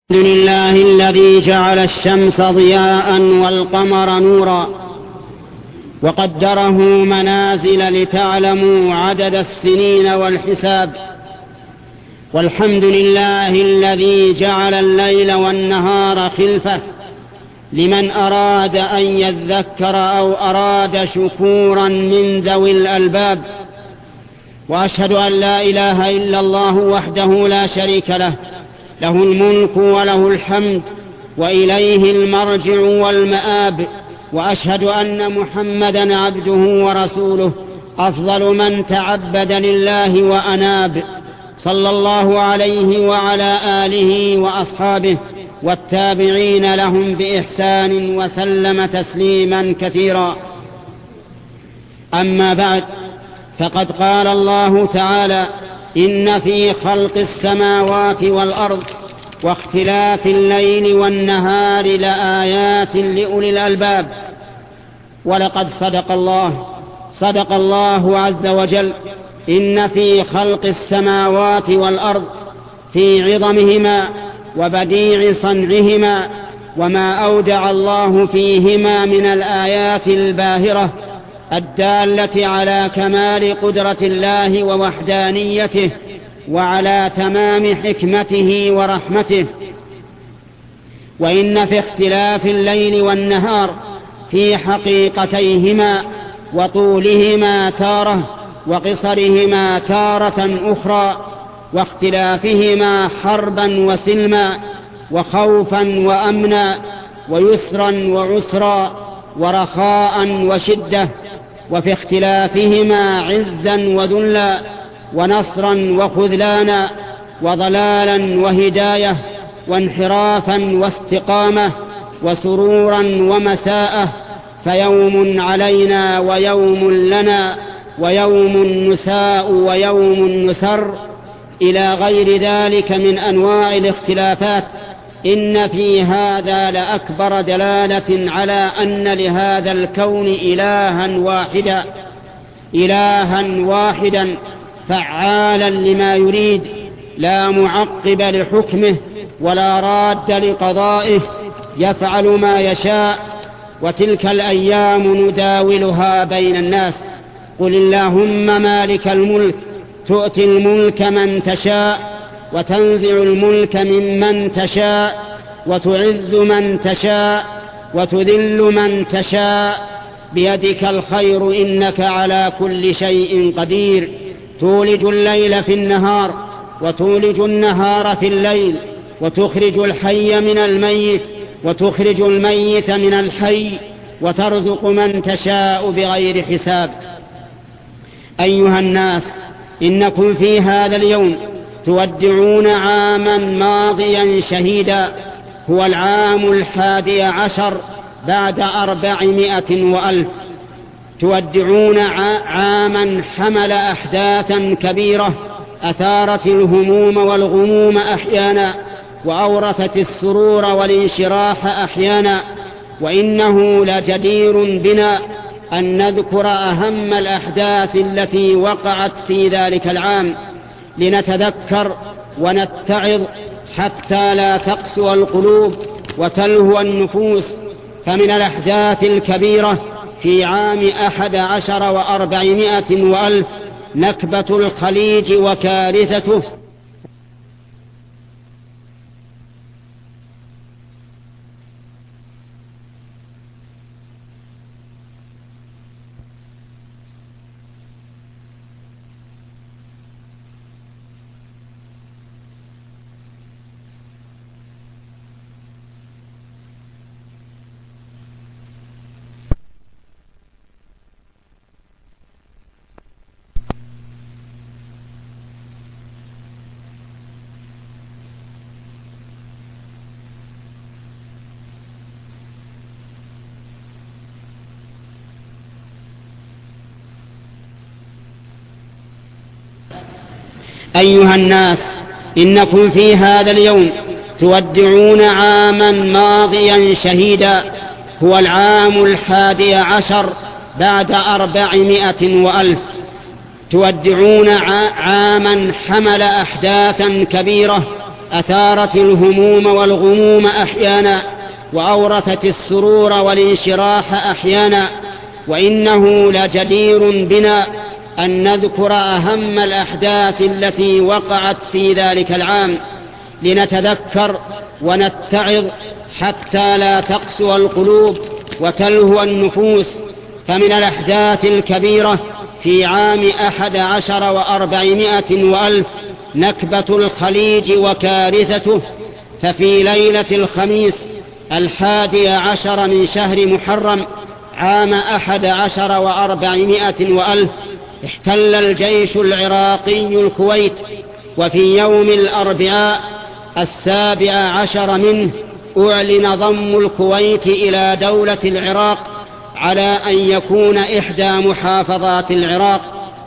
الحمد لله الذي جعل الشمس ضياء والقمر نورا وقدره منازل لتعلموا عدد السنين والحساب. والحمد لله الذي جعل الليل والنهار خلفة لمن أراد أن يذكر أو أراد شكورا من ذوي الألباب. وأشهد أن لا إله إلا الله وحده لا شريك له، له الملك وله الحمد وإليه المرجع والمآب. وأشهد أن محمدا عبده ورسوله، أفضل من تعبد لله وأناب، صلى الله عليه وعلى آله وأصحابه والتابعين لهم بإحسان وسلم تسليما كثيرا. أما بعد، فقد قال الله تعالى: إن في خلق السماوات والأرض واختلاف الليل والنهار لآيات لأولي الألباب. ولقد صدق الله عز وجل: إن في خلق السماوات والأرض، في عظمهما وبديع صنعهما وما أودع الله فيهما من الآيات الباهرة الدالة على كمال قدرة الله ووحدانيته وعلى تمام حكمته ورحمته. وإن في اختلاف الليل والنهار في حقيقتيهما وطولهما تارة وقصرهما تارة أخرى، واختلافهما حربا وسلما وخوفا وأمنا ويسرا وعسرا ورخاء وشدة، وفي اختلافهما عزا وذلا ونصرا وخذلانا وضلالا وهداية وانحرافا واستقامة وسرورا ومساءة، فيوم علينا ويوم لنا ويوم نساء ويوم نسر إلى غير ذلك من أنواع الاختلافات. إن في هذا لأكبر دلالة على أن لهذا الكون إلها واحدا فعالا لما يريد، لا معقب لحكمه ولا راد لقضائه، يفعل ما يشاء. وتلك الأيام نداولها بين الناس. قل اللهم مالك الملك تؤتي الملك من تشاء وتنزع الملك ممن تشاء وتعز من تشاء وتذل من تشاء، بيدك الخير إنك على كل شيء قدير. تولج الليل في النهار وتولج النهار في الليل، وتخرج الحي من الميت وتخرج الميت من الحي، وترزق من تشاء بغير حساب. أيها الناس، إنكم في هذا اليوم تودعون عاما ماضيا شهيدا، هو العام 11 بعد 400 وألف. تودعون عاما حمل أحداثا كبيرة أثارت الهموم والغموم أحيانا، وأورثت السرور والانشراح أحيانا. وإنه لجدير بنا أن نذكر أهم الأحداث التي وقعت في ذلك العام، لنتذكر ونتعظ حتى لا تقسو القلوب وتلهو النفوس. فمن الأحداث الكبيرة في عام 11 و400 وألف نكبة الخليج وكارثته. أيها الناس، إنكم في هذا اليوم تودعون عاما ماضيا شهيدا، هو العام 11 بعد 400 وألف. تودعون عاما حمل أحداثا كبيرة أثارت الهموم والغموم أحيانا، وأورثت السرور والانشراح أحيانا. وإنه لجدير بنا أن نذكر أهم الأحداث التي وقعت في ذلك العام، لنتذكر ونتعظ حتى لا تقسو القلوب وتلهو النفوس. فمن الأحداث الكبيرة في عام 11 و400 وألف نكبة الخليج وكارثته. ففي ليلة الخميس 11 من شهر محرم عام 11 و400 وألف احتل الجيش العراقي الكويت، وفي يوم الأربعاء 17 منه أعلن ضم الكويت إلى دولة العراق على أن يكون إحدى محافظات العراق.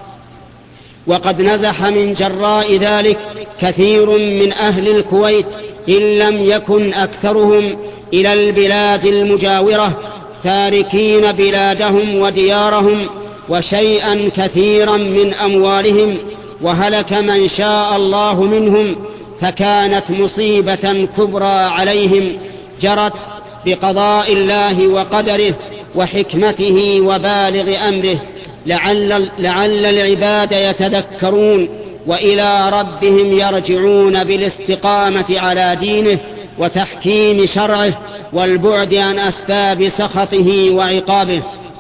وقد نزح من جراء ذلك كثير من أهل الكويت إن لم يكن أكثرهم إلى البلاد المجاورة، تاركين بلادهم وديارهم وشيئا كثيرا من أموالهم، وهلك من شاء الله منهم. فكانت مصيبة كبرى عليهم جرت بقضاء الله وقدره وحكمته وبالغ أمره، لعل العباد يتذكرون وإلى ربهم يرجعون بالاستقامة على دينه وتحكيم شرعه والبعد عن أسباب سخطه وعقابه.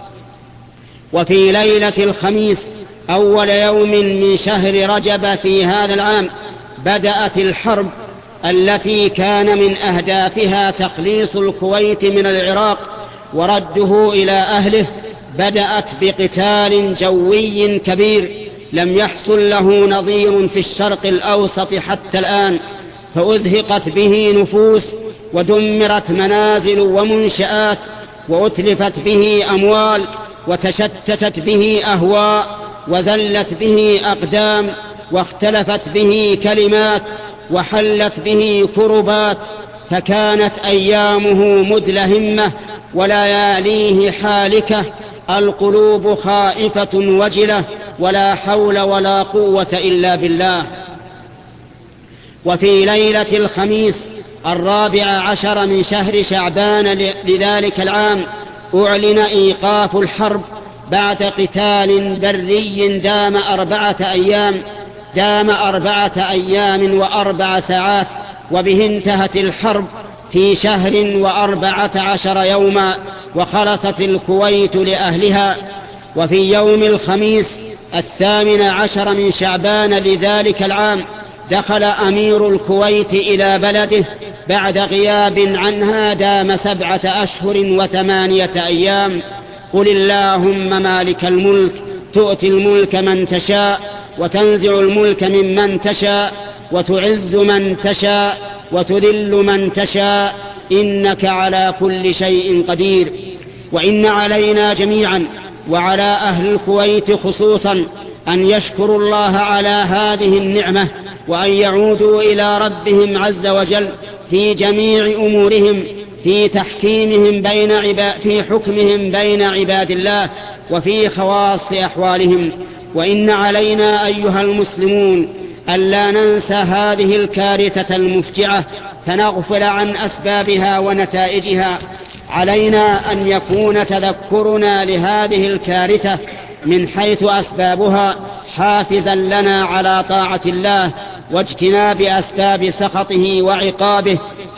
وفي ليلة الخميس أول يوم من شهر رجب في هذا العام بدأت الحرب التي كان من أهدافها تخليص الكويت من العراق ورده إلى أهله. بدأت بقتال جوي كبير لم يحصل له نظير في الشرق الأوسط حتى الآن، فأزهقت به نفوس ودمرت منازل ومنشآت، وأتلفت به أموال، وتشتتت به أهواء، وذلت به أقدام، واختلفت به كلمات، وحلت به كربات. فكانت أيامه مدلهمة ولياليه حالكة، القلوب خائفة وجلة، ولا حول ولا قوة إلا بالله. وفي ليلة الخميس 14 من شهر شعبان لذلك العام أعلن إيقاف الحرب بعد قتال بري دام 4 أيام و4 ساعات، وبه انتهت الحرب في شهر و14 يوما، وخلصت الكويت لأهلها. وفي يوم الخميس 18 من شعبان لذلك العام دخل أمير الكويت إلى بلده بعد غياب عنها دام 7 أشهر و8 أيام. قل اللهم مالك الملك تؤتي الملك من تشاء وتنزع الملك ممن تشاء وتعز من تشاء وتذل من تشاء إنك على كل شيء قدير. وإن علينا جميعا وعلى أهل الكويت خصوصا أن يشكروا الله على هذه النعمة، وأن يعودوا إلى ربهم عز وجل في جميع أمورهم، في حكمهم بين عباد الله وفي خواص أحوالهم. وإن علينا أيها المسلمون ألا ننسى هذه الكارثة المفجعة فنغفل عن أسبابها ونتائجها. علينا أن يكون تذكرنا لهذه الكارثة من حيث أسبابها حافزا لنا على طاعة الله واجتناب أسباب سخطه وعقابه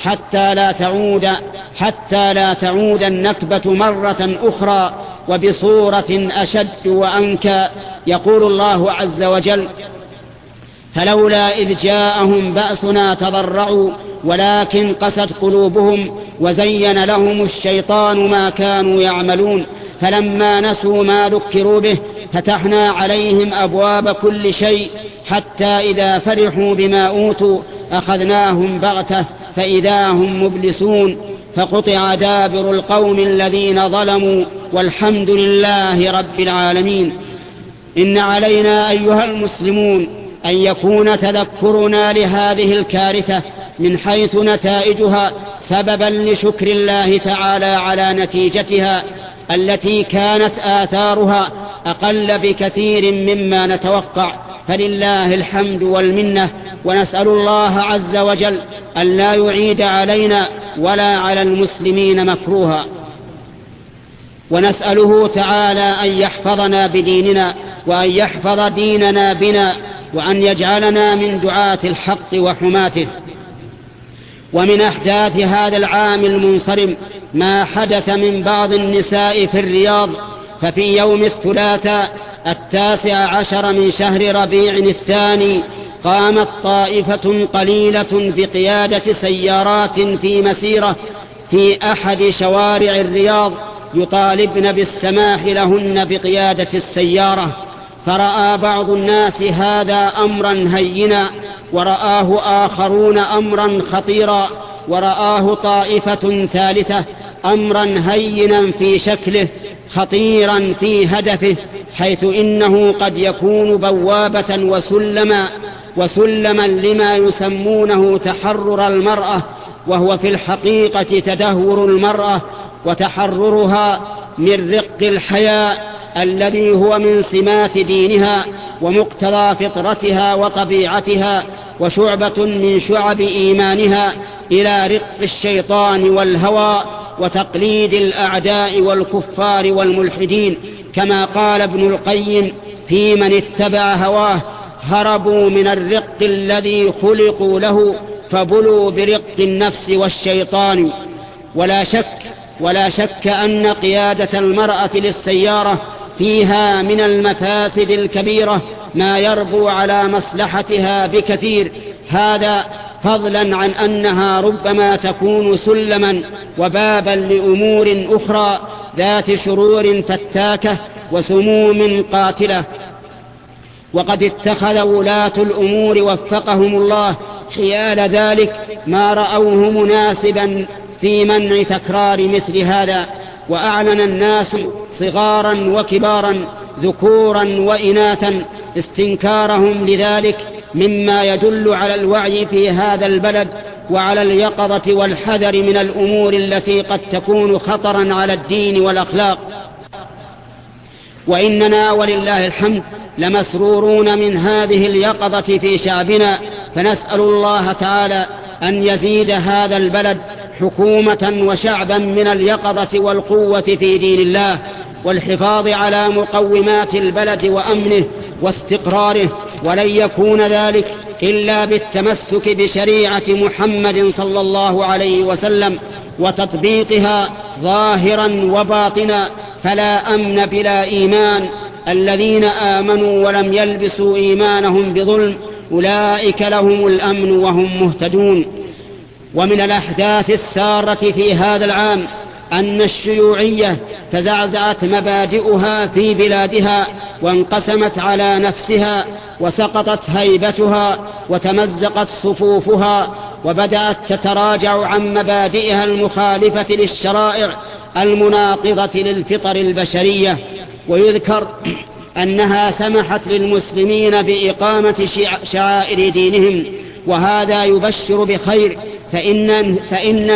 حتى لا تعود النكبة مرة أخرى وبصورة أشد وأنكى. يقول الله عز وجل: فلولا إذ جاءهم بأسنا تضرعوا ولكن قست قلوبهم وزين لهم الشيطان ما كانوا يعملون فلما نسوا ما ذكروا به فتحنا عليهم أبواب كل شيء حتى إذا فرحوا بما أوتوا أخذناهم بغتة فإذا هم مبلسون فقطع دابر القوم الذين ظلموا والحمد لله رب العالمين. إن علينا أيها المسلمون أن يكون تذكرنا لهذه الكارثة من حيث نتائجها سببا لشكر الله تعالى على نتيجتها التي كانت آثارها أقل بكثير مما نتوقع، فلله الحمد والمنة، ونسأل الله عز وجل أن لا يعيد علينا ولا على المسلمين مكروها، ونسأله تعالى أن يحفظنا بديننا، وأن يحفظ ديننا بنا، وأن يجعلنا من دعاة الحق وحماته. ومن أحداث هذا العام المنصرم ما حدث من بعض النساء في الرياض. ففي يوم الثلاثاء 19 من شهر ربيع الثاني قامت طائفة قليلة بقيادة سيارات في مسيرة في أحد شوارع الرياض يطالبن بالسماح لهن بقيادة السيارة، فرأى بعض الناس هذا أمرا هينا، ورآه آخرون أمرا خطيرا، ورآه طائفة ثالثة أمرا هينا في شكله خطيرا في هدفه، حيث إنه قد يكون بوابة وسلما لما يسمونه تحرر المرأة، وهو في الحقيقة تدهور المرأة وتحررها من رق الحياء الذي هو من سمات دينها ومقتضى فطرتها وطبيعتها، وشعبة من شعب إيمانها، إلى رق الشيطان والهوى وتقليد الأعداء والكفار والملحدين، كما قال ابن القيم في من اتبع هواه: هربوا من الرق الذي خلقوا له فبلوا برق النفس والشيطان. ولا شك أن قيادة المرأة للسيارة فيها من المفاسد الكبيرة ما يربو على مصلحتها بكثير، هذا فضلا عن أنها ربما تكون سلما وبابا لأمور أخرى ذات شرور فتاكة وسموم قاتلة. وقد اتخذ ولاة الأمور وفقهم الله حيال ذلك ما رأوه مناسبا في منع تكرار مثل هذا، وأعلن الناس صغارا وكبارا ذكورا وإناثا استنكارهم لذلك، مما يدل على الوعي في هذا البلد وعلى اليقظة والحذر من الأمور التي قد تكون خطرا على الدين والأخلاق. وإننا ولله الحمد لمسرورون من هذه اليقظة في شعبنا، فنسأل الله تعالى أن يزيد هذا البلد حكومة وشعبا من اليقظة والقوة في دين الله، والحفاظ على مقومات البلد وأمنه واستقراره، ولن يكون ذلك إلا بالتمسك بشريعة محمد صلى الله عليه وسلم وتطبيقها ظاهرا وباطنا، فلا أمن بلا إيمان. الذين آمنوا ولم يلبسوا إيمانهم بظلم أولئك لهم الأمن وهم مهتدون. ومن الأحداث السارة في هذا العام أن الشيوعية تزعزعت مبادئها في بلادها، وانقسمت على نفسها، وسقطت هيبتها، وتمزقت صفوفها، وبدأت تتراجع عن مبادئها المخالفة للشرائع المناقضة للفطر البشرية. ويذكر أنها سمحت للمسلمين بإقامة شعائر دينهم، وهذا يبشر بخير، فإن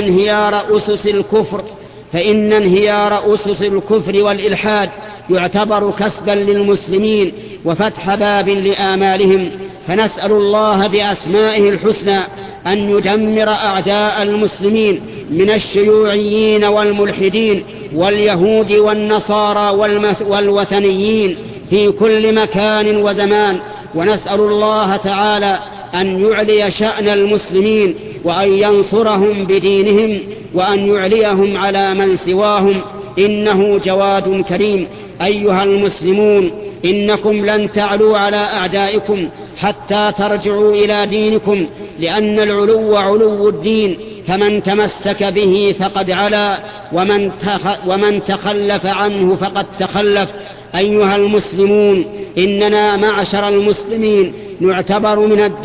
انهيار أسس الكفر والإلحاد يعتبر كسبا للمسلمين وفتح باب لآمالهم. فنسأل الله بأسمائه الحسنى أن يدمر أعداء المسلمين من الشيوعيين والملحدين واليهود والنصارى والوثنيين في كل مكان وزمان. ونسأل الله تعالى أن يعلي شأن المسلمين، وأن ينصرهم بدينهم، وأن يعليهم على من سواهم، إنه جواد كريم. أيها المسلمون، إنكم لن تعلوا على أعدائكم حتى ترجعوا إلى دينكم، لأن العلو علو الدين، فمن تمسك به فقد علا، ومن تخلف عنه فقد تخلف. أيها المسلمون، إننا معشر المسلمين نعتبر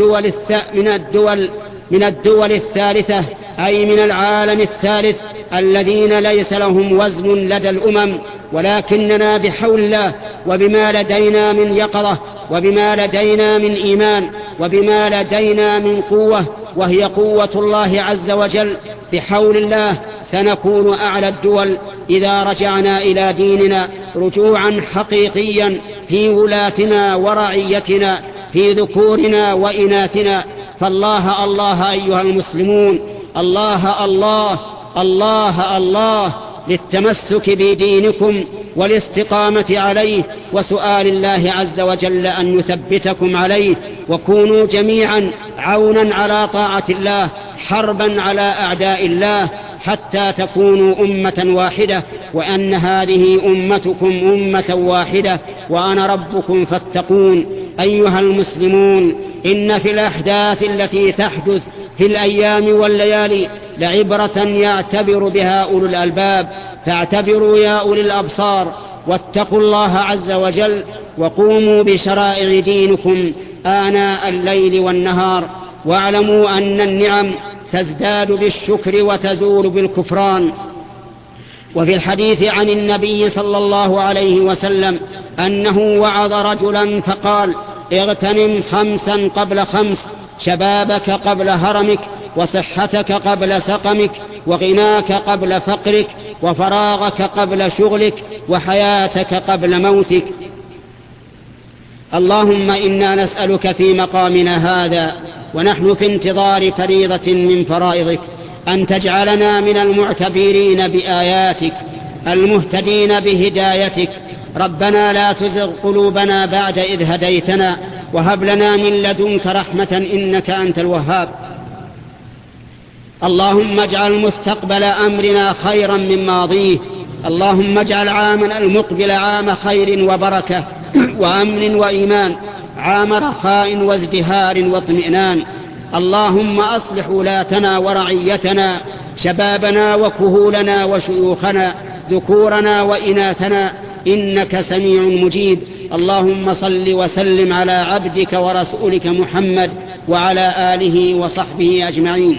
من الدول الثالثة، أي من العالم الثالث، الذين ليس لهم وزن لدى الأمم، ولكننا بحول الله وبما لدينا من يقظة وبما لدينا من إيمان وبما لدينا من قوة، وهي قوة الله عز وجل، بحول الله سنكون أعلى الدول إذا رجعنا إلى ديننا رجوعا حقيقيا في ولاتنا ورعيتنا، في ذكورنا وإناثنا. فالله الله أيها المسلمون، الله الله الله الله للتمسك بدينكم والاستقامة عليه وسؤال الله عز وجل أن يثبتكم عليه، وكونوا جميعا عونا على طاعة الله حربا على أعداء الله حتى تكونوا أمة واحدة، وأن هذه أمتكم أمة واحدة وأنا ربكم فاتقون. أيها المسلمون، إن في الأحداث التي تحدث في الأيام والليالي لعبرة يعتبر بها أولو الألباب، فاعتبروا يا أولي الأبصار واتقوا الله عز وجل، وقوموا بشرائع دينكم آناء الليل والنهار، واعلموا أن النعم تزداد بالشكر وتزول بالكفران. وفي الحديث عن النبي صلى الله عليه وسلم أنه وعظ رجلا فقال: اغتنم 5 قبل 5، شبابك قبل هرمك، وصحتك قبل سقمك، وغناك قبل فقرك، وفراغك قبل شغلك، وحياتك قبل موتك. اللهم إنا نسألك في مقامنا هذا ونحن في انتظار فريضة من فرائضك أن تجعلنا من المعتبرين بآياتك المهتدين بهدايتك. ربنا لا تزغ قلوبنا بعد إذ هديتنا، وهب لنا من لدنك رحمة إنك أنت الوهاب. اللهم اجعل مستقبل أمرنا خيرا من ماضيه. اللهم اجعل عامنا المقبل عام خير وبركة وأمن وإيمان، عام رخاء وازدهار واطمئنان. اللهم أصلح ولاتنا ورعيتنا، شبابنا وكهولنا وشيوخنا، ذكورنا وإناثنا، إنك سميع مجيب. اللهم صل وسلم على عبدك ورسولك محمد وعلى آله وصحبه أجمعين.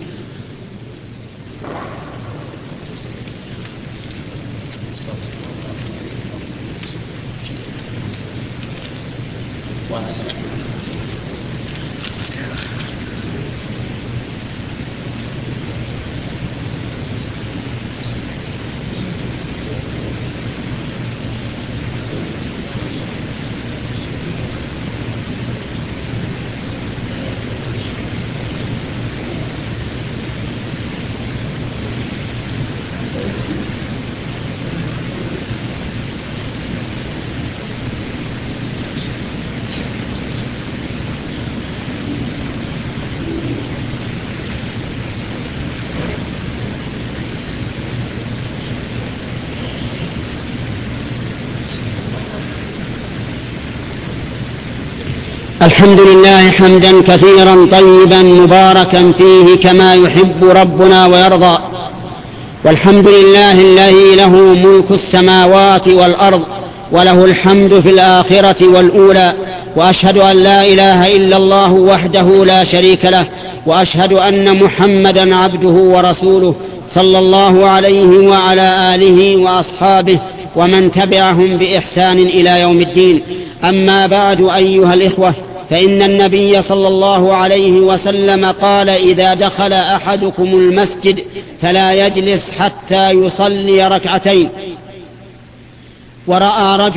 الحمد لله حمدا كثيرا طيبا مباركا فيه كما يحب ربنا ويرضى، والحمد لله الذي له ملك السماوات والأرض وله الحمد في الآخرة والأولى. وأشهد أن لا إله إلا الله وحده لا شريك له، وأشهد أن محمدا عبده ورسوله صلى الله عليه وعلى آله وأصحابه ومن تبعهم بإحسان إلى يوم الدين. أما بعد أيها الإخوة، فإن النبي صلى الله عليه وسلم قال: إذا دخل أحدكم المسجد فلا يجلس حتى يصلي ركعتين. ورأى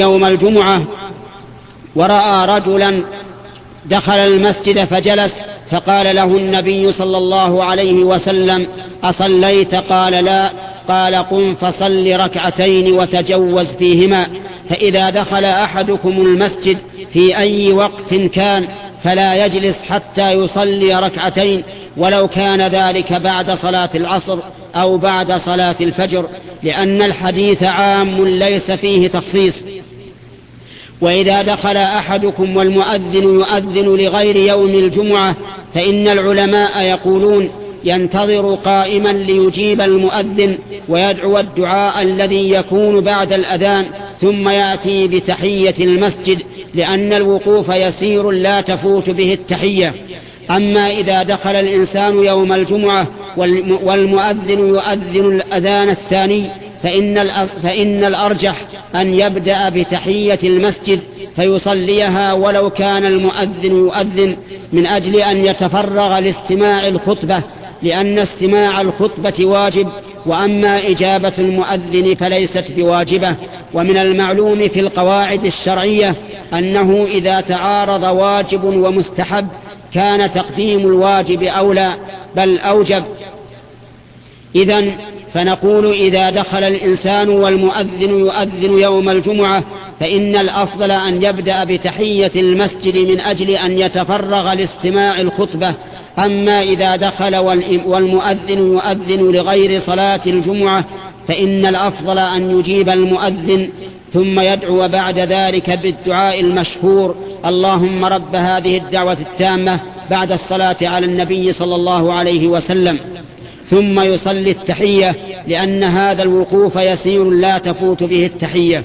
رجلا دخل المسجد فجلس، فقال له النبي صلى الله عليه وسلم: أصليت؟ قال: لا. قال: قم فصل ركعتين وتجوز فيهما. فإذا دخل أحدكم المسجد في أي وقت كان فلا يجلس حتى يصلي ركعتين، ولو كان ذلك بعد صلاة العصر أو بعد صلاة الفجر، لأن الحديث عام ليس فيه تخصيص. وإذا دخل أحدكم والمؤذن يؤذن لغير يوم الجمعة، فإن العلماء يقولون: ينتظر قائما ليجيب المؤذن ويدعو الدعاء الذي يكون بعد الأذان، ثم يأتي بتحية المسجد، لأن الوقوف يسير لا تفوت به التحية. أما إذا دخل الإنسان يوم الجمعة والمؤذن يؤذن الأذان الثاني، فإن الأرجح أن يبدأ بتحية المسجد فيصليها ولو كان المؤذن يؤذن، من أجل أن يتفرغ لاستماع الخطبة، لأن استماع الخطبة واجب، وأما إجابة المؤذن فليست بواجبة. ومن المعلوم في القواعد الشرعية أنه إذا تعارض واجب ومستحب كان تقديم الواجب أولى بل أوجب. إذن فنقول إذا دخل الإنسان والمؤذن يؤذن يوم الجمعة فإن الأفضل أن يبدأ بتحية المسجد من أجل أن يتفرغ لاستماع الخطبة. أما إذا دخل والمؤذن يؤذن لغير صلاة الجمعة فإن الأفضل أن يجيب المؤذن ثم يدعو بعد ذلك بالدعاء المشهور: اللهم رب هذه الدعوة التامة، بعد الصلاة على النبي صلى الله عليه وسلم، ثم يصلي التحية، لأن هذا الوقوف يسير لا تفوت به التحية.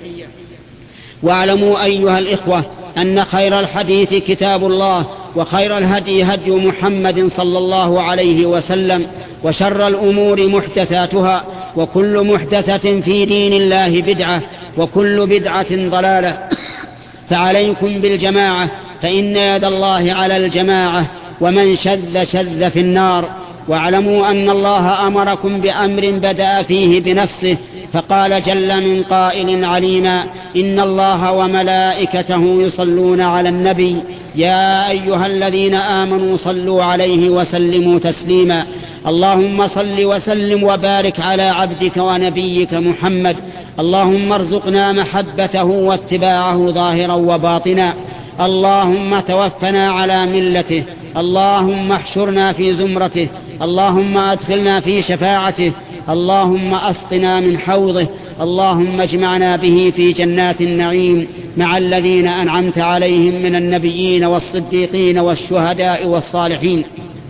واعلموا أيها الإخوة أن خير الحديث كتاب الله، وخير الهدي هدي محمد صلى الله عليه وسلم، وشر الأمور محدثاتها، وكل محدثة في دين الله بدعة، وكل بدعة ضلالة. فعليكم بالجماعة، فإن يد الله على الجماعة، ومن شذ شذ في النار. واعلموا أن الله أمركم بأمر بدأ فيه بنفسه، فقال جل من قائل عليما: إن الله وملائكته يصلون على النبي يا أيها الذين آمنوا صلوا عليه وسلموا تسليما. اللهم صل وسلم وبارك على عبدك ونبيك محمد. اللهم ارزقنا محبته واتباعه ظاهرا وباطنا. اللهم توفنا على ملته. اللهم احشرنا في زمرته. اللهم أدخلنا في شفاعته. اللهم أسقنا من حوضه. اللهم اجمعنا به في جنات النعيم مع الذين أنعمت عليهم من النبيين والصديقين والشهداء والصالحين.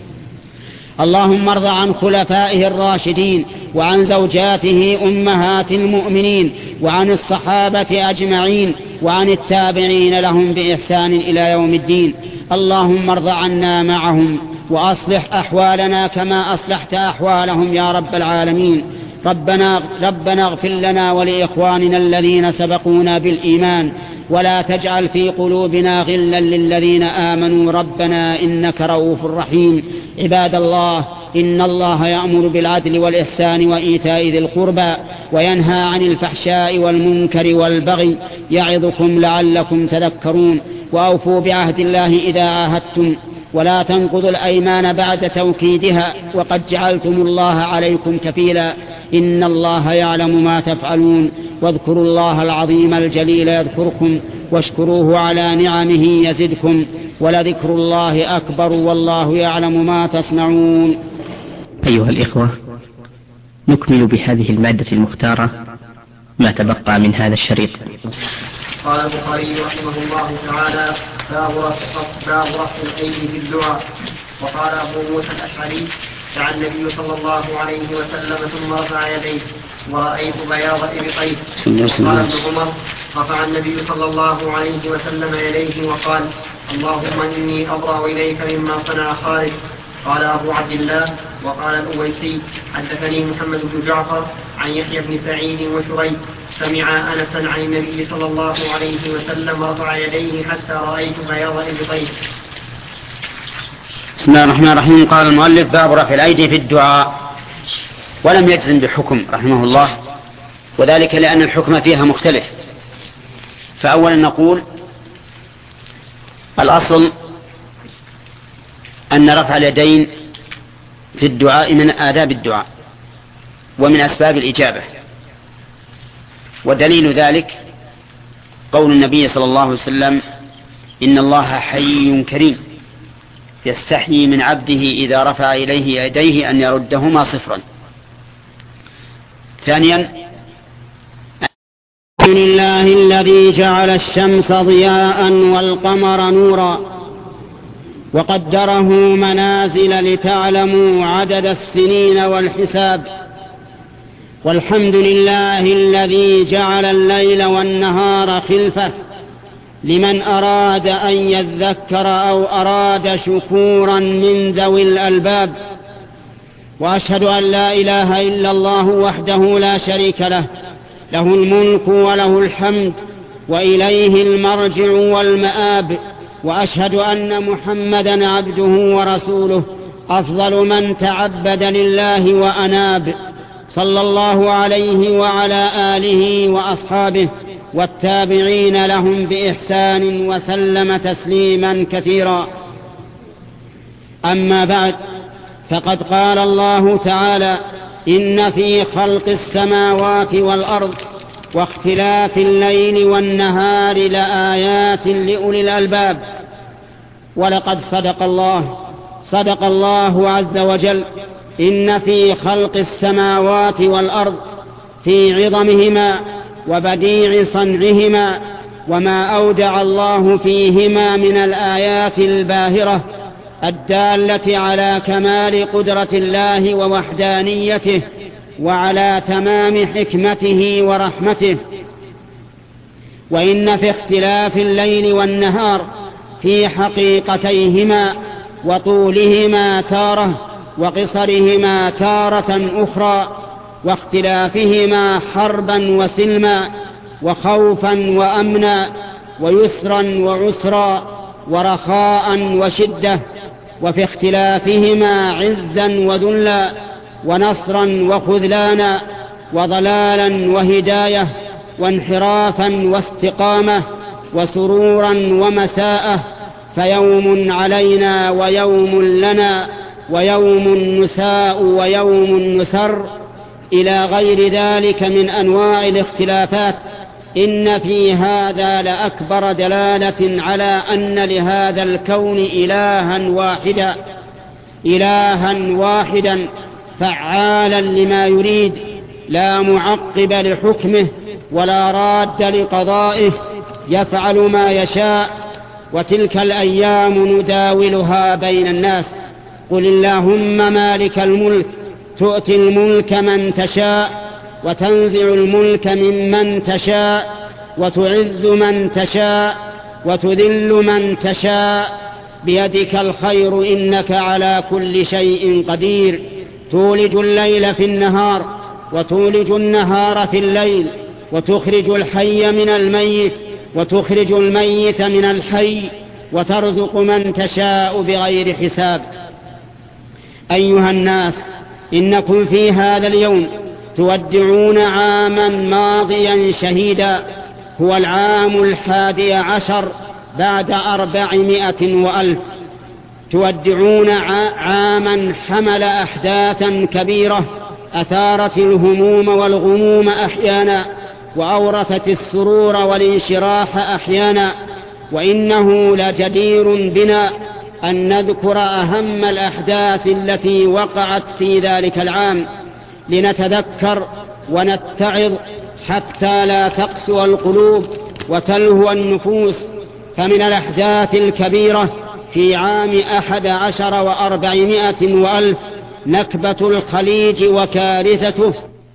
اللهم ارض عن خلفائه الراشدين، وعن زوجاته أمهات المؤمنين، وعن الصحابة أجمعين، وعن التابعين لهم بإحسان إلى يوم الدين. اللهم ارض عنا معهم، وأصلح أحوالنا كما أصلحت أحوالهم يا رب العالمين. ربنا اغفر لنا ولإخواننا الذين سبقونا بالإيمان، ولا تجعل في قلوبنا غلا للذين آمنوا ربنا إنك رؤوف رحيم. عباد الله، إن الله يأمر بالعدل والإحسان وإيتاء ذي القربى، وينهى عن الفحشاء والمنكر والبغي، يعظكم لعلكم تذكرون. وأوفوا بعهد الله إذا عاهدتم، ولا تنقضوا الأيمان بعد توكيدها، وقد جعلتم الله عليكم كفيلا. إن الله يعلم ما تفعلون. واذكروا الله العظيم الجليل يذكركم، واشكروه على نعمه يزدكم، ولذكر الله أكبر والله يعلم ما تصنعون. أيها الإخوة، نكمل بهذه المادة المختارة ما تبقى من هذا الشريط. قال البخاري رحمه الله تعالى: باب رفع الأيدي في الدعاء. وقال أبو موسى الأشعري: دعا النبي صلى الله عليه وسلم ثم رفع يديه ورأيت بياض إبطيه. قال ابن عمر: رفع النبي صلى الله عليه وسلم يديه وقال: اللهم إني أبرأ إليك مما صنع خالد. قال أبو عبد الله. وقال الأويسي: حدثني محمد بن جعفر عن يحيى بن سعيد وشريك سمع أنسا عن النبي صلى الله عليه وسلم رفع يديه حتى رأيت بياض إبطيه. بسم الله الرحمن الرحيم. قال المؤلف: باب رفع الأيدي في الدعاء. ولم يجزم بحكم رحمه الله، وذلك لأن الحكم فيها مختلف. فأولا نقول: الأصل أن رفع اليدين في الدعاء من آداب الدعاء ومن أسباب الإجابة، ودليل ذلك قول النبي صلى الله عليه وسلم: إن الله حي كريم يستحيي من عبده إذا رفع إليه يديه أن يردهما صفرا. ثانيا: الحمد لله الذي جعل الشمس ضياء والقمر نورا وقدره منازل لتعلموا عدد السنين والحساب. والحمد لله الذي جعل الليل والنهار خلفة لمن أراد أن يذكر أو أراد شكورا من ذوي الألباب. وأشهد أن لا إله إلا الله وحده لا شريك له، له الملك وله الحمد وإليه المرجع والمآب. وأشهد أن محمدا عبده ورسوله، أفضل من تعبد لله وأناب، صلى الله عليه وعلى آله وأصحابه والتابعين لهم بإحسان وسلم تسليما كثيرا. أما بعد، فقد قال الله تعالى: إن في خلق السماوات والأرض واختلاف الليل والنهار لآيات لأولي الألباب. ولقد صدق الله عز وجل: إن في خلق السماوات والأرض، في عظمهما وبديع صنعهما وما أودع الله فيهما من الآيات الباهرة الدالة على كمال قدرة الله ووحدانيته وعلى تمام حكمته ورحمته. وإن في اختلاف الليل والنهار في حقيقتيهما وطولهما تارة وقصرهما تارة أخرى، واختلافهما حربا وسلما وخوفا وأمنا ويسرا وعسرا ورخاء وشدة، وفي اختلافهما عزا وذلا ونصرا وخذلانا وضلالا وهداية وانحرافا واستقامة وسرورا ومساءة، فيوم علينا ويوم لنا ويوم نساء ويوم نسر إلى غير ذلك من أنواع الاختلافات. إن في هذا لأكبر دلالة على أن لهذا الكون إلها واحدا فعالا لما يريد، لا معقب لحكمه ولا راد لقضائه، يفعل ما يشاء. وتلك الأيام نداولها بين الناس. قل اللهم مالك الملك تؤتي الملك من تشاء وتنزع الملك ممن تشاء وتعز من تشاء وتذل من تشاء، بيدك الخير إنك على كل شيء قدير. تولج الليل في النهار وتولج النهار في الليل، وتخرج الحي من الميت وتخرج الميت من الحي، وترزق من تشاء بغير حساب. أيها الناس، إنكم في هذا اليوم تودعون عاما ماضيا شهيدا، هو العام 11 بعد 400 وألف. تودعون عاما حمل أحداثا كبيرة أثارت الهموم والغموم أحيانا، وأورثت السرور والانشراح أحيانا. وإنه لجدير بنا أن نذكر أهم الأحداث التي وقعت في ذلك العام، لنتذكر ونتعظ حتى لا تقسو القلوب وتلهو النفوس. فمن الأحداث الكبيرة في عام 11 و400 وألف نكبة الخليج وكارثته.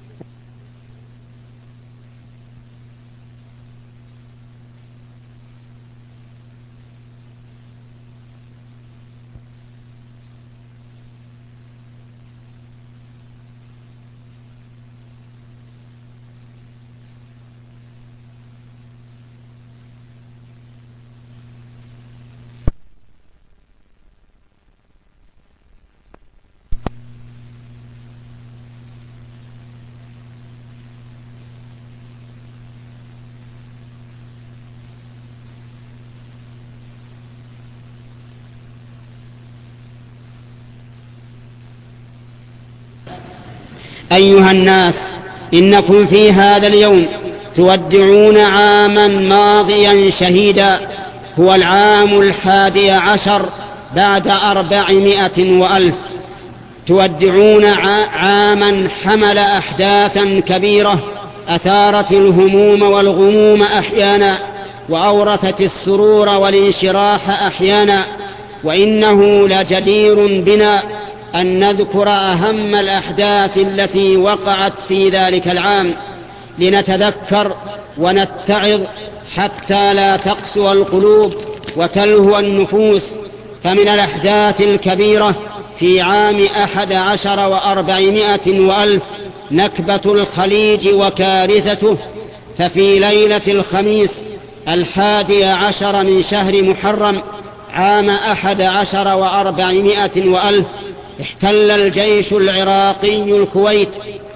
أيها الناس، إنكم في هذا اليوم تودعون عاما ماضيا شهيدا، هو العام 11 بعد 400 وألف. تودعون عاما حمل أحداثا كبيرة أثارت الهموم والغموم أحيانا، وأورثت السرور والانشراح أحيانا. وإنه لجدير بنا أن نذكر أهم الأحداث التي وقعت في ذلك العام، لنتذكر ونتعظ حتى لا تقسو القلوب وتلهو النفوس. فمن الأحداث الكبيرة في عام 11 و400 وألف نكبة الخليج وكارثته. ففي ليلة الخميس 11 من شهر محرم عام 11 و400 وألف احتل الجيش العراقي الكويت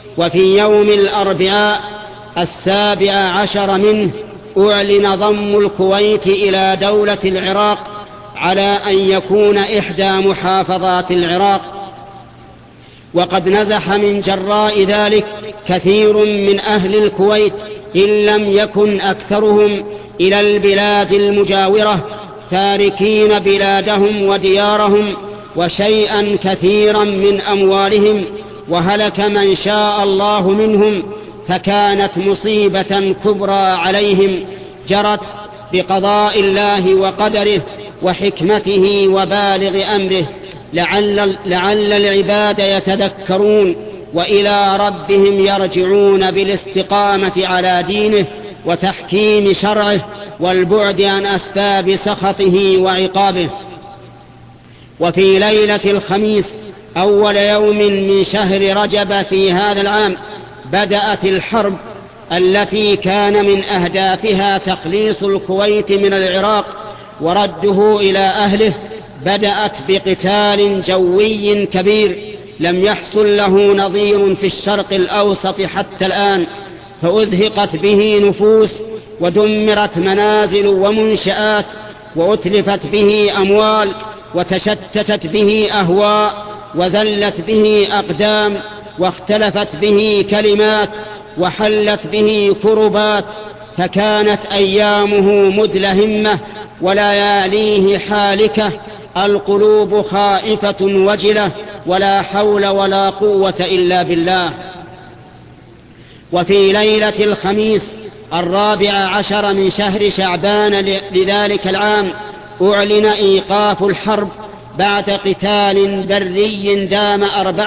وفي يوم الأربعاء 17 منه أعلن ضم الكويت إلى دولة العراق على أن يكون إحدى محافظات العراق. وقد نزح من جراء ذلك كثير من أهل الكويت إن لم يكن أكثرهم إلى البلاد المجاورة، تاركين بلادهم وديارهم وشيئا كثيرا من أموالهم، وهلك من شاء الله منهم، فكانت مصيبة كبرى عليهم جرت بقضاء الله وقدره وحكمته وبالغ أمره، لعل العباد يتذكرون وإلى ربهم يرجعون بالاستقامة على دينه وتحكيم شرعه والبعد عن أسباب سخطه وعقابه. وفي ليلة الخميس أول يوم من شهر رجب في هذا العام بدأت الحرب التي كان من أهدافها تخليص الكويت من العراق ورده إلى أهله. بدأت بقتال جوي كبير لم يحصل له نظير في الشرق الأوسط حتى الآن، فأزهقت به نفوس ودمرت منازل ومنشآت وأتلفت به أموال وتشتتت به أهواء وذلت به أقدام واختلفت به كلمات وحلت به كربات، فكانت أيامه مدلهمة ولياليه حالكة، القلوب خائفة وجلة، ولا حول ولا قوة إلا بالله. وفي ليلة الخميس 14 من شهر شعبان لذلك العام أعلن إيقاف الحرب بعد قتال بري دام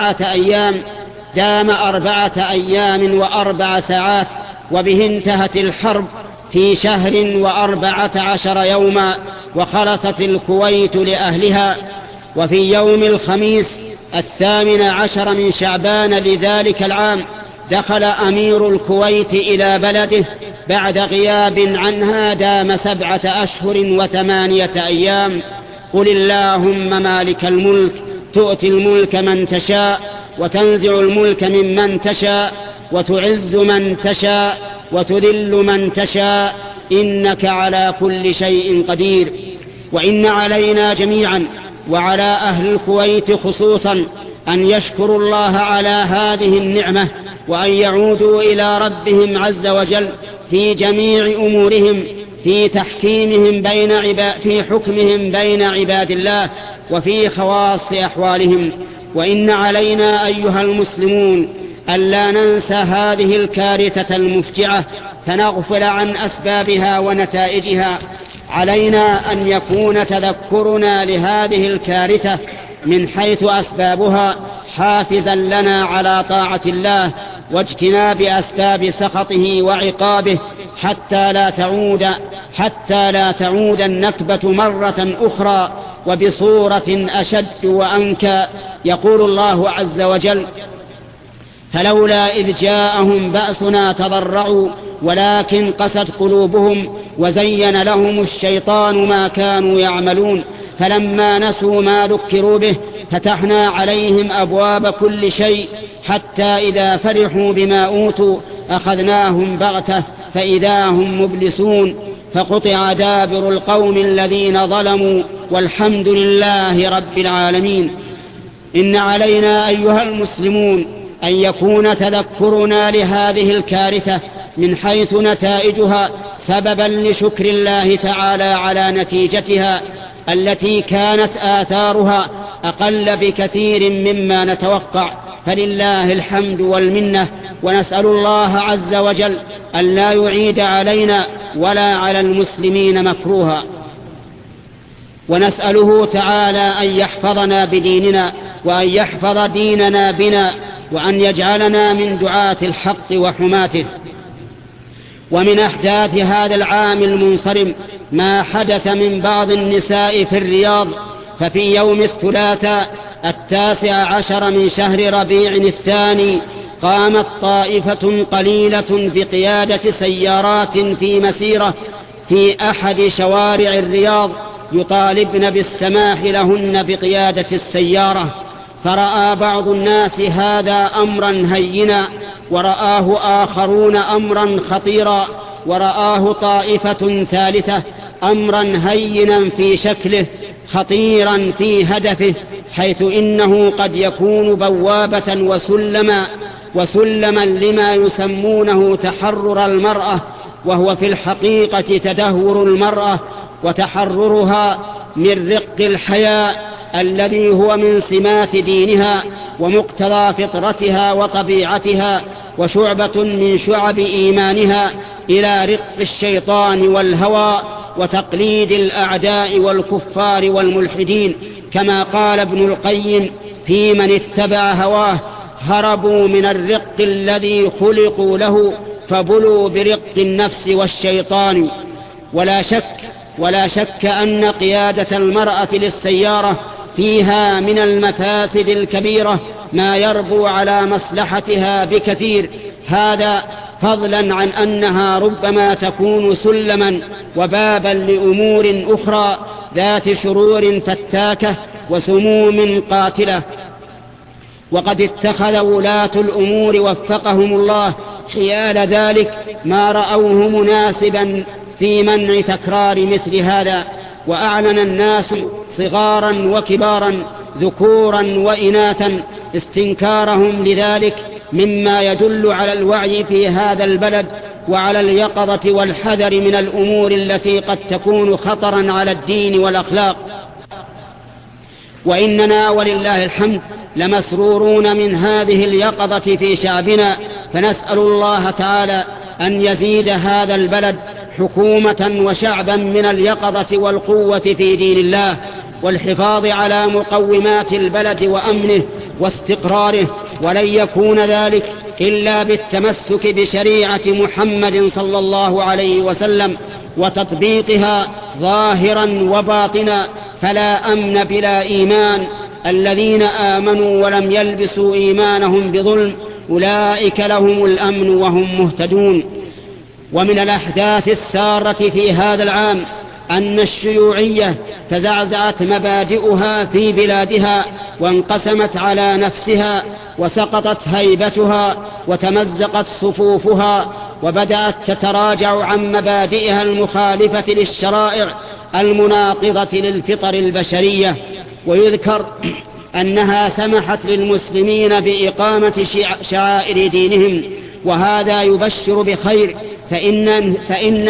4 أيام و4 ساعات، وبه انتهت الحرب في شهر و14 يوما، وخلصت الكويت لأهلها. وفي يوم الخميس 18 من شعبان لذلك العام دخل أمير الكويت إلى بلده بعد غياب عنها دام 7 أشهر و8 أيام. قل اللهم مالك الملك تؤتي الملك من تشاء وتنزع الملك ممن تشاء وتعز من تشاء وتذل من تشاء إنك على كل شيء قدير. وإن علينا جميعا وعلى أهل الكويت خصوصا أن يشكروا الله على هذه النعمة، وأن يعودوا إلى ربهم عز وجل في جميع أمورهم، في حكمهم بين عباد الله وفي خواص أحوالهم. وإن علينا أيها المسلمون ألا ننسى هذه الكارثة المفجعة فنغفل عن أسبابها ونتائجها. علينا أن يكون تذكرنا لهذه الكارثة من حيث أسبابها حافزا لنا على طاعة الله واجتناب أسباب سخطه وعقابه حتى لا تعود النكبة مرة أخرى وبصورة أشد وأنكى. يقول الله عز وجل: فلولا إذ جاءهم بأسنا تضرعوا ولكن قست قلوبهم وزين لهم الشيطان ما كانوا يعملون فلما نسوا ما ذكروا به فتحنا عليهم أبواب كل شيء حتى إذا فرحوا بما أوتوا أخذناهم بغتة فإذا هم مبلسون فقطع دابر القوم الذين ظلموا والحمد لله رب العالمين. إن علينا أيها المسلمون أن يكون تذكرنا لهذه الكارثة من حيث نتائجها سببا لشكر الله تعالى على نتيجتها التي كانت آثارها أقل بكثير مما نتوقع، فلله الحمد والمنة. ونسأل الله عز وجل أن لا يعيد علينا ولا على المسلمين مكروها، ونسأله تعالى أن يحفظنا بديننا وأن يحفظ ديننا بنا وأن يجعلنا من دعاة الحق وحماته. ومن أحداث هذا العام المنصرم ما حدث من بعض النساء في الرياض. ففي يوم الثلاثاء 19 من شهر ربيع الثاني قامت طائفة قليلة بقيادة سيارات في مسيرة في أحد شوارع الرياض يطالبن بالسماح لهن بقيادة السيارة، فرأى بعض الناس هذا أمرا هينا ورآه آخرون أمرا خطيرا، ورآه طائفة ثالثة أمرا هينا في شكله خطيرا في هدفه، حيث إنه قد يكون بوابة وسلما لما يسمونه تحرر المرأة، وهو في الحقيقة تدهور المرأة وتحررها من رق الحياء الذي هو من سمات دينها ومقتضى فطرتها وطبيعتها، وشعبة من شعب إيمانها، إلى رق الشيطان والهوى وتقليد الأعداء والكفار والملحدين، كما قال ابن القيم في من اتبع هواه: هربوا من الرق الذي خلقوا له فبلوا برق النفس والشيطان. ولا شك أن قيادة المرأة للسيارة فيها من المفاسد الكبيرة ما يربو على مصلحتها بكثير، هذا فضلا عن أنها ربما تكون سلما وبابا لأمور أخرى ذات شرور فتاكة وسموم قاتلة. وقد اتخذ ولاة الأمور وفقهم الله حيال ذلك ما رأوه مناسبا في منع تكرار مثل هذا، وأعلن الناس صغارا وكبارا ذكورا وإناثا استنكارهم لذلك، مما يدل على الوعي في هذا البلد وعلى اليقظة والحذر من الأمور التي قد تكون خطرا على الدين والأخلاق. وإننا ولله الحمد لمسرورون من هذه اليقظة في شعبنا، فنسأل الله تعالى أن يزيد هذا البلد حكومة وشعبا من اليقظة والقوة في دين الله، والحفاظ على مقومات البلد وأمنه واستقراره، ولن يكون ذلك إلا بالتمسك بشريعة محمد صلى الله عليه وسلم وتطبيقها ظاهرا وباطنا، فلا أمن بلا إيمان. الذين آمنوا ولم يلبسوا إيمانهم بظلم أولئك لهم الأمن وهم مهتدون. ومن الأحداث السارة في هذا العام أن الشيوعية تزعزعت مبادئها في بلادها، وانقسمت على نفسها، وسقطت هيبتها، وتمزقت صفوفها، وبدأت تتراجع عن مبادئها المخالفة للشرائع المناقضة للفطر البشرية. ويذكر أنها سمحت للمسلمين بإقامة شعائر دينهم، وهذا يبشر بخير، فإن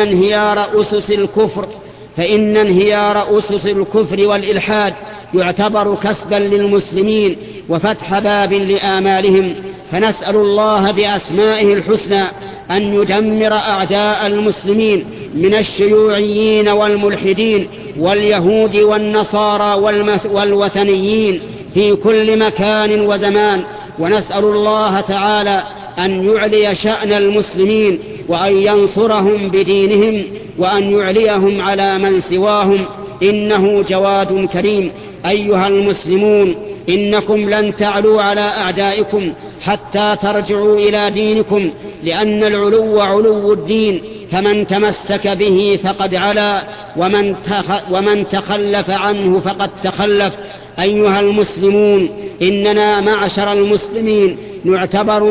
انهيار أسس الكفر والإلحاد يعتبر كسبا للمسلمين وفتح باب لآمالهم. فنسأل الله بأسمائه الحسنى أن يدمر أعداء المسلمين من الشيوعيين والملحدين واليهود والنصارى والوثنيين في كل مكان وزمان. ونسأل الله تعالى أن يعلي شأن المسلمين، وأن ينصرهم بدينهم، وأن يعليهم على من سواهم، إنه جواد كريم. أيها المسلمون، إنكم لن تعلوا على أعدائكم حتى ترجعوا إلى دينكم، لأن العلو علو الدين، فمن تمسك به فقد علا، ومن تخلف عنه فقد تخلف. أيها المسلمون، إننا معشر المسلمين نعتبر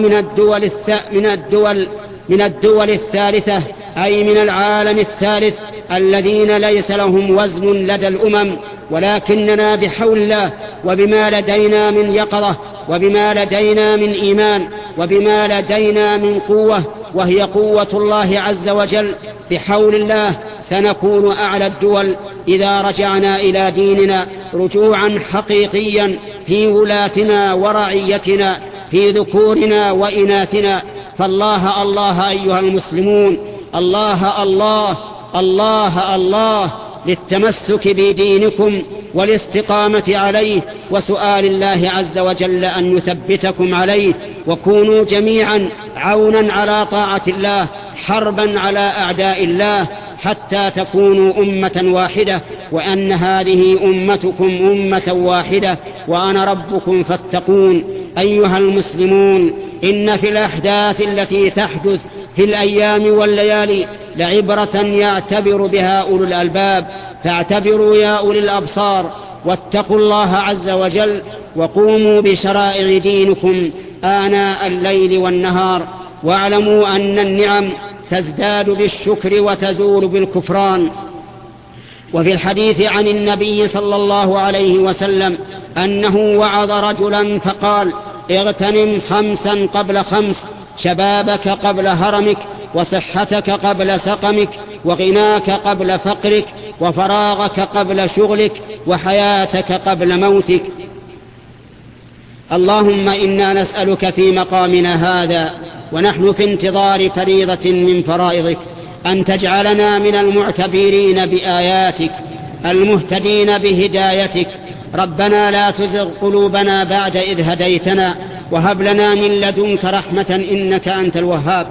من الدول الثالثة، أي من العالم الثالث، الذين ليس لهم وزن لدى الأمم، ولكننا بحول الله وبما لدينا من يقظة وبما لدينا من إيمان وبما لدينا من قوة، وهي قوة الله عز وجل، بحول الله سنكون أعلى الدول إذا رجعنا إلى ديننا رجوعا حقيقيا في ولاتنا ورعيتنا، في ذكورنا وإناثنا. فالله الله أيها المسلمون، الله الله الله الله للتمسك بدينكم والاستقامة عليه، وسؤال الله عز وجل أن يثبتكم عليه، وكونوا جميعا عونا على طاعة الله، حربا على أعداء الله، حتى تكونوا أمة واحدة، وأن هذه أمتكم أمة واحدة وأنا ربكم فاتقون. أيها المسلمون، إن في الأحداث التي تحدث في الأيام والليالي لعبرة يعتبر بها أولو الألباب، فاعتبروا يا أولي الأبصار، واتقوا الله عز وجل، وقوموا بشرائع دينكم آناء الليل والنهار، واعلموا أن النعم تزداد بالشكر وتزول بالكفران. وفي الحديث عن النبي صلى الله عليه وسلم أنه وعظ رجلا فقال: اغتنم 5 قبل 5، شبابك قبل هرمك، وصحتك قبل سقمك، وغناك قبل فقرك، وفراغك قبل شغلك، وحياتك قبل موتك. اللهم إنا نسألك في مقامنا هذا ونحن في انتظار فريضة من فرائضك أن تجعلنا من المعتبرين بآياتك المهتدين بهدايتك. ربنا لا تزغ قلوبنا بعد إذ هديتنا، وهب لنا من لدنك رحمة إنك أنت الوهاب.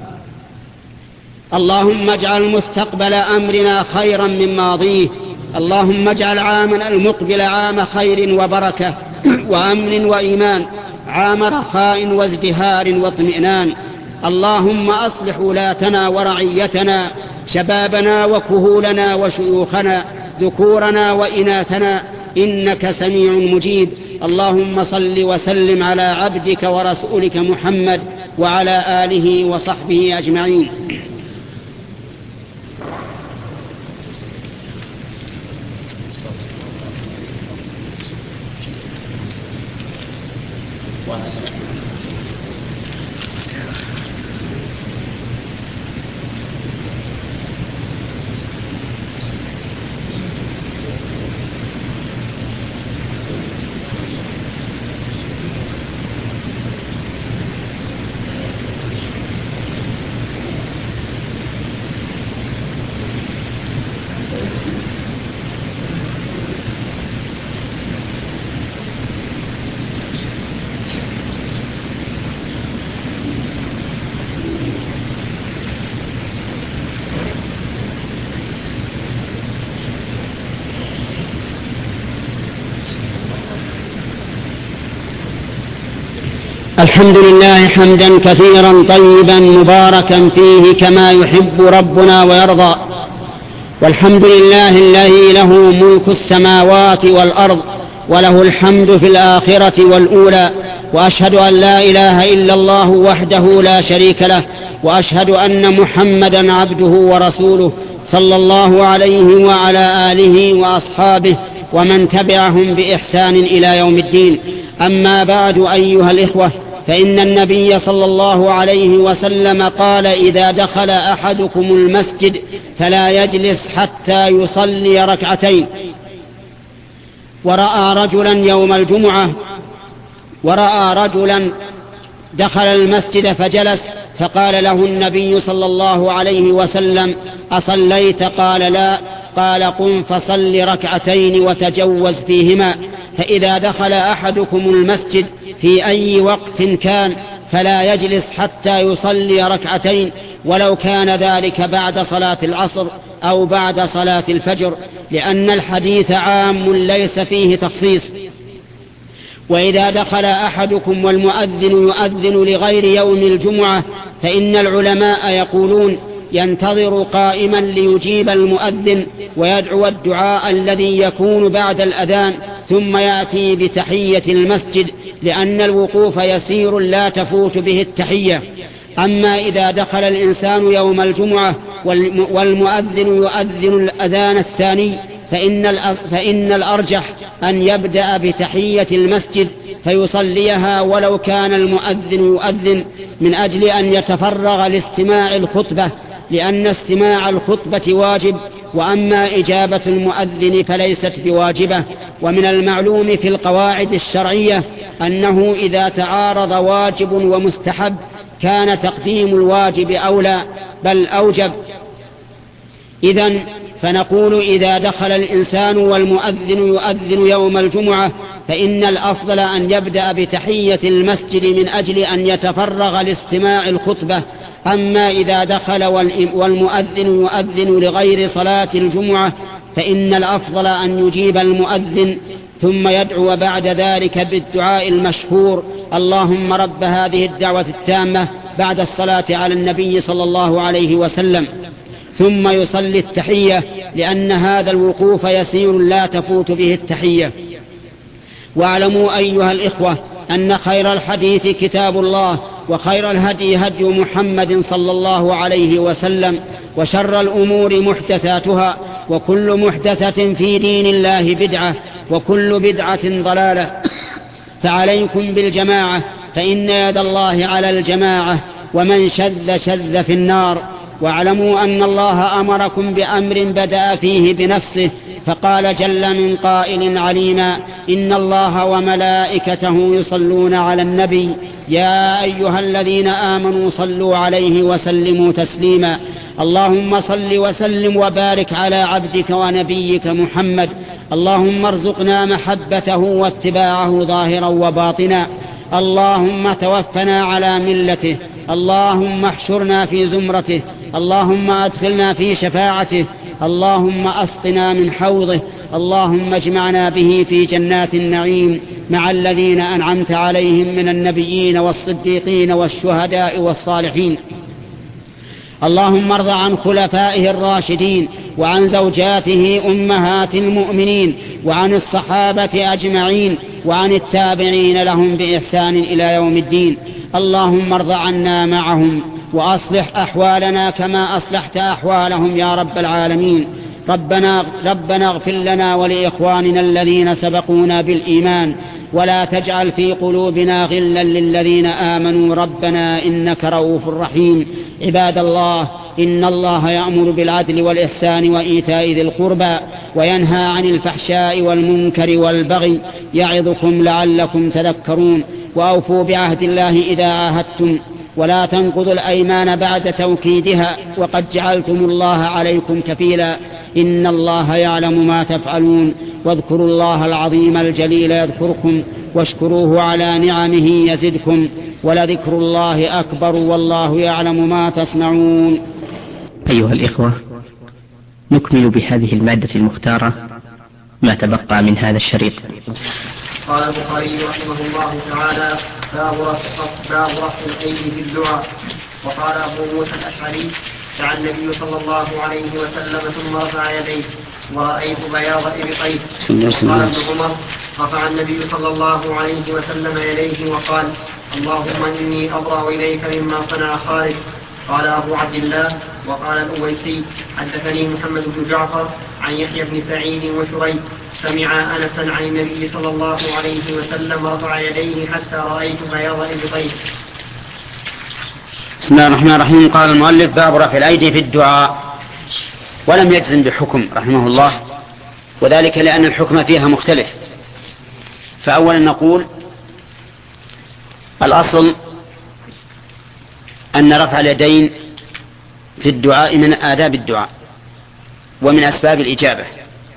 اللهم اجعل مستقبل أمرنا خيرا من ماضيه. اللهم اجعل عامنا المقبل عام خير وبركة وأمن وإيمان، عام رخاء وازدهار واطمئنان. اللهم أصلح ولاتنا ورعيتنا، شبابنا وكهولنا وشيوخنا، ذكورنا وإناثنا، إنك سميع مجيب. اللهم صل وسلم على عبدك ورسولك محمد وعلى آله وصحبه أجمعين. الحمد لله حمدا كثيرا طيبا مباركا فيه كما يحب ربنا ويرضى. والحمد لله الذي له ملك السماوات والأرض، وله الحمد في الآخرة والأولى. وأشهد أن لا إله إلا الله وحده لا شريك له، وأشهد أن محمدا عبده ورسوله صلى الله عليه وعلى آله وأصحابه ومن تبعهم بإحسان إلى يوم الدين. أما بعد أيها الإخوة، فإن النبي صلى الله عليه وسلم قال: إذا دخل أحدكم المسجد فلا يجلس حتى يصلي ركعتين. ورأى رجلا دخل المسجد فجلس، فقال له النبي صلى الله عليه وسلم: أصليت؟ قال: لا. قال: قم فصل ركعتين وتجوز فيهما. فإذا دخل أحدكم المسجد في أي وقت كان فلا يجلس حتى يصلي ركعتين، ولو كان ذلك بعد صلاة العصر أو بعد صلاة الفجر، لأن الحديث عام ليس فيه تخصيص. وإذا دخل أحدكم والمؤذن يؤذن لغير يوم الجمعة، فإن العلماء يقولون: ينتظر قائما ليجيب المؤذن ويدعو الدعاء الذي يكون بعد الأذان، ثم يأتي بتحية المسجد، لأن الوقوف يسير لا تفوت به التحية. أما إذا دخل الإنسان يوم الجمعة والمؤذن يؤذن الأذان الثاني، فإن الأرجح أن يبدأ بتحية المسجد فيصليها ولو كان المؤذن يؤذن، من أجل أن يتفرغ لاستماع الخطبة، لأن استماع الخطبة واجب، وأما إجابة المؤذن فليست بواجبة. ومن المعلوم في القواعد الشرعية أنه إذا تعارض واجب ومستحب كان تقديم الواجب أولى بل أوجب. إذن فنقول: إذا دخل الإنسان والمؤذن يؤذن يوم الجمعة فإن الأفضل أن يبدأ بتحية المسجد من أجل أن يتفرغ لاستماع الخطبة. أما إذا دخل والمؤذن يؤذن لغير صلاة الجمعة فإن الأفضل أن يجيب المؤذن ثم يدعو بعد ذلك بالدعاء المشهور: اللهم رب هذه الدعوة التامة، بعد الصلاة على النبي صلى الله عليه وسلم، ثم يصلي التحية، لأن هذا الوقوف يسير لا تفوت به التحية. واعلموا أيها الإخوة أن خير الحديث كتاب الله، وخير الهدي هدي محمد صلى الله عليه وسلم، وشر الأمور محدثاتها، وكل محدثة في دين الله بدعة، وكل بدعة ضلالة. فعليكم بالجماعة، فإن يد الله على الجماعة، ومن شذ شذ في النار. واعلموا أن الله أمركم بأمر بدأ فيه بنفسه، فقال جل من قائل عليما: إن الله وملائكته يصلون على النبي يا أيها الذين آمنوا صلوا عليه وسلموا تسليما. اللهم صل وسلم وبارك على عبدك ونبيك محمد. اللهم ارزقنا محبته واتباعه ظاهرا وباطنا. اللهم توفنا على ملته. اللهم احشرنا في زمرته. اللهم أدخلنا في شفاعته. اللهم أسقنا من حوضه. اللهم اجمعنا به في جنات النعيم مع الذين أنعمت عليهم من النبيين والصديقين والشهداء والصالحين. اللهم ارض عن خلفائه الراشدين، وعن زوجاته أمهات المؤمنين، وعن الصحابة أجمعين، وعن التابعين لهم بإحسان إلى يوم الدين. اللهم ارض عنا معهم، وأصلح أحوالنا كما أصلحت أحوالهم يا رب العالمين. ربنا اغفر لنا ولإخواننا الذين سبقونا بالإيمان، ولا تجعل في قلوبنا غلا للذين آمنوا ربنا إنك رؤوف رحيم. عباد الله، إن الله يأمر بالعدل والإحسان وإيتاء ذي القربى، وينهى عن الفحشاء والمنكر والبغي، يعظكم لعلكم تذكرون. وأوفوا بعهد الله إذا عاهدتم، ولا تنقضوا الأيمان بعد توكيدها، وقد جعلتم الله عليكم كفيلا. إن الله يعلم ما تفعلون. واذكروا الله العظيم الجليل يذكركم، واشكروه على نعمه يزدكم، ولذكر الله أكبر والله يعلم ما تصنعون. أيها الإخوة، نكمل بهذه المادة المختارة ما تبقى من هذا الشريط. قال البخاري رحمه الله تعالى: باب رفع الأيدي في الدعاء. وقال أبو موسى الأشعري: دعا النبي صلى الله عليه وسلم ثم رفع يديه ورأيت بياض إبطيه. قال ابن عمر: رفع النبي صلى الله عليه وسلم يديه وقال: اللهم إني أبرأ إليك مما صنع خالد. قال أبو عبد الله. وقال الأويسي: حدثني محمد بن جعفر عن يحيى بن سعيد وشريك سمع أنسا عن النبي صلى الله عليه وسلم رفع يديه حتى رأيت بياض إبطيه. بسم الله الرحمن الرحيم. قال المؤلف: باب رفع الأيدي في الدعاء. ولم يجزم بحكم رحمه الله، وذلك لأن الحكم فيها مختلف. فأولا نقول: الأصل أن رفع اليدين في الدعاء من آداب الدعاء ومن أسباب الإجابة،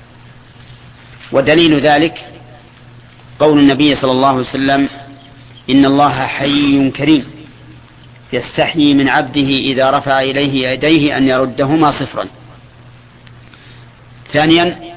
ودليل ذلك قول النبي صلى الله عليه وسلم: إن الله حي كريم يستحيي من عبده إذا رفع إليه يديه أن يردهما صفرا. ثانيا